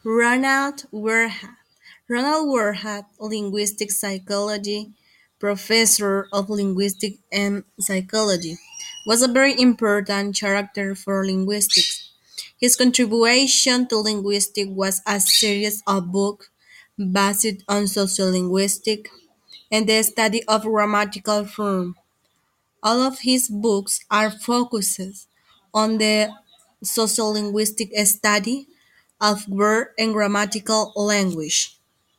Ronald Werhat. Ronald Werhat, linguistic psychology, professor of linguistics and psychology, was a very important character for linguistics. His contribution to linguistics was a series of books based on sociolinguistics and the study of grammatical form. All of his books are focused on the sociolinguistic study of word and grammatical language.